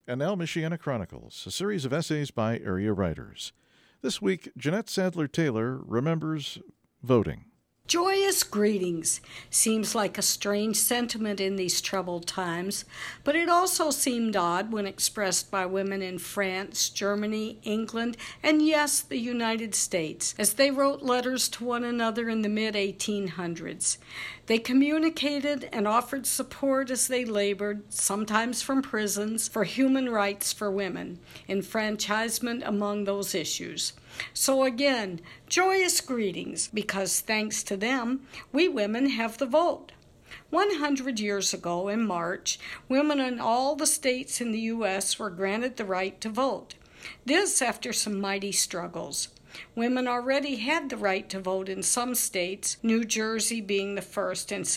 And now Michiana Chronicles, a series of essays by area writers. This week, Jeanette Sadler-Taylor remembers voting. Joyous greetings seems like a strange sentiment in these troubled times, but it also seemed odd when expressed by women in France, Germany, England, and yes, the United States, as they wrote letters to one another in the mid-1800s. They communicated and offered support as they labored, sometimes from prisons, for human rights for women, enfranchisement among those issues. So again, joyous greetings, because thanks to them, we women have the vote. 100 years ago, in March, women in all the states in the U.S. were granted the right to vote. This after some mighty struggles. Women already had the right to vote in some states, New Jersey being the first in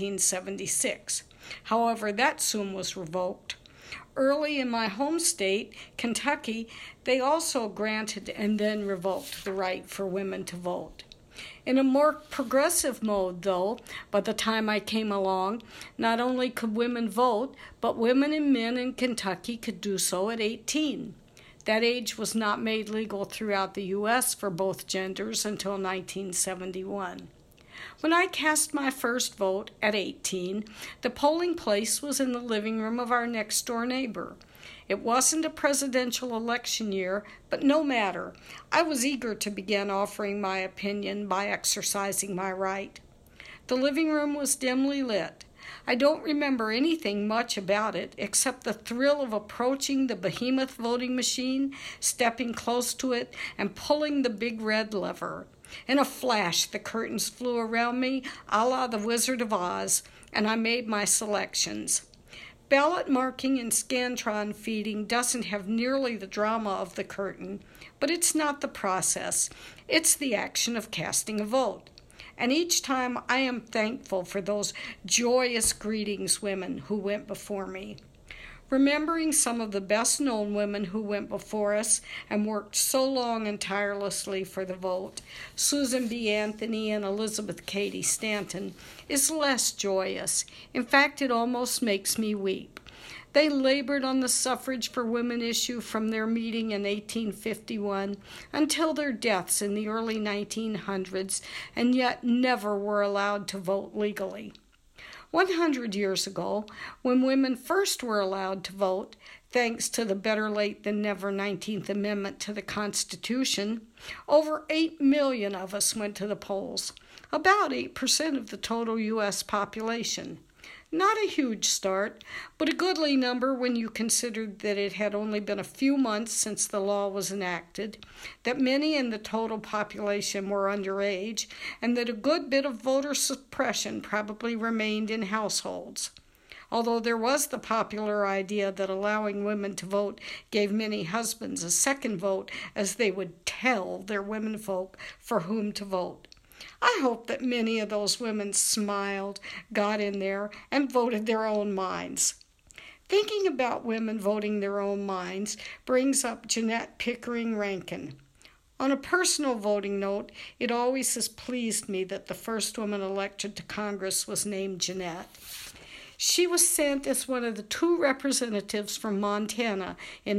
1776. However, that soon was revoked. Early in my home state, Kentucky, they also granted and then revoked the right for women to vote. In a more progressive mode, though, by the time I came along, not only could women vote, but women and men in Kentucky could do so at 18. That age was not made legal throughout the U.S. for both genders until 1971. When I cast my first vote at 18, the polling place was in the living room of our next-door neighbor. It wasn't a presidential election year, but no matter. I was eager to begin offering my opinion by exercising my right. The living room was dimly lit. I don't remember anything much about it except the thrill of approaching the behemoth voting machine, stepping close to it, and pulling the big red lever. In a flash, the curtains flew around me, a la the Wizard of Oz, and I made my selections. Ballot marking and Scantron feeding doesn't have nearly the drama of the curtain, but it's not the process. It's the action of casting a vote. And each time I am thankful for those joyous greetings women who went before me. Remembering some of the best-known women who went before us and worked so long and tirelessly for the vote, Susan B. Anthony and Elizabeth Cady Stanton, is less joyous. In fact, it almost makes me weep. They labored on the suffrage for women issue from their meeting in 1851 until their deaths in the early 1900s, and yet never were allowed to vote legally. 100 years ago, when women first were allowed to vote, thanks to the better late than never 19th Amendment to the Constitution, over 8 million of us went to the polls, about 8% of the total U.S. population. Not a huge start, but a goodly number when you considered that it had only been a few months since the law was enacted, that many in the total population were underage, and that a good bit of voter suppression probably remained in households. Although there was the popular idea that allowing women to vote gave many husbands a second vote, as they would tell their womenfolk for whom to vote. I hope that many of those women smiled, got in there, and voted their own minds. Thinking about women voting their own minds brings up Jeanette Pickering Rankin. On a personal voting note, it always has pleased me that the first woman elected to Congress was named Jeanette. She was sent as one of the 2 representatives from Montana in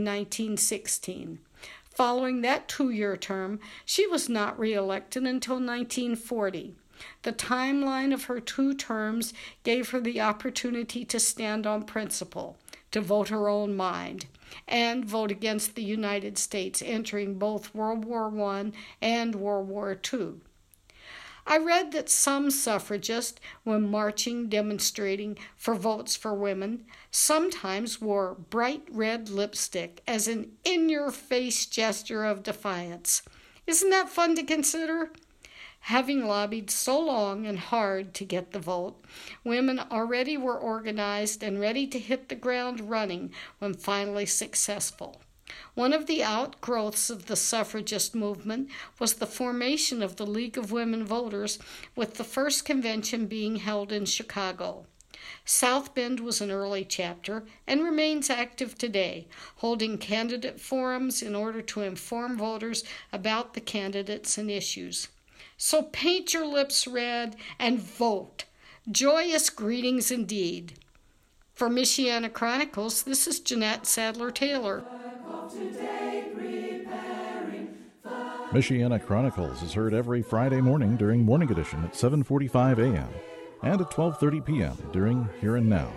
1916. Following that 2-year term, she was not reelected until 1940. The timeline of her 2 terms gave her the opportunity to stand on principle, to vote her own mind, and vote against the United States entering both World War I and World War II. I read that some suffragists, when marching, demonstrating for votes for women, sometimes wore bright red lipstick as an in-your-face gesture of defiance. Isn't that fun to consider? Having lobbied so long and hard to get the vote, women already were organized and ready to hit the ground running when finally successful. One of the outgrowths of the suffragist movement was the formation of the League of Women Voters, with the first convention being held in Chicago. South Bend was an early chapter and remains active today, holding candidate forums in order to inform voters about the candidates and issues. So paint your lips red and vote. Joyous greetings indeed. For Michiana Chronicles, this is Jeanette Sadler-Taylor. Michiana Chronicles is heard every Friday morning during Morning Edition at 7:45 a.m. and at 12:30 p.m. during Here and Now.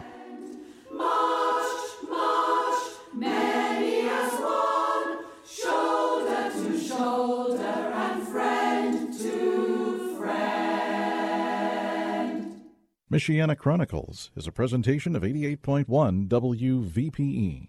Michiana Chronicles is a presentation of 88.1 WVPE.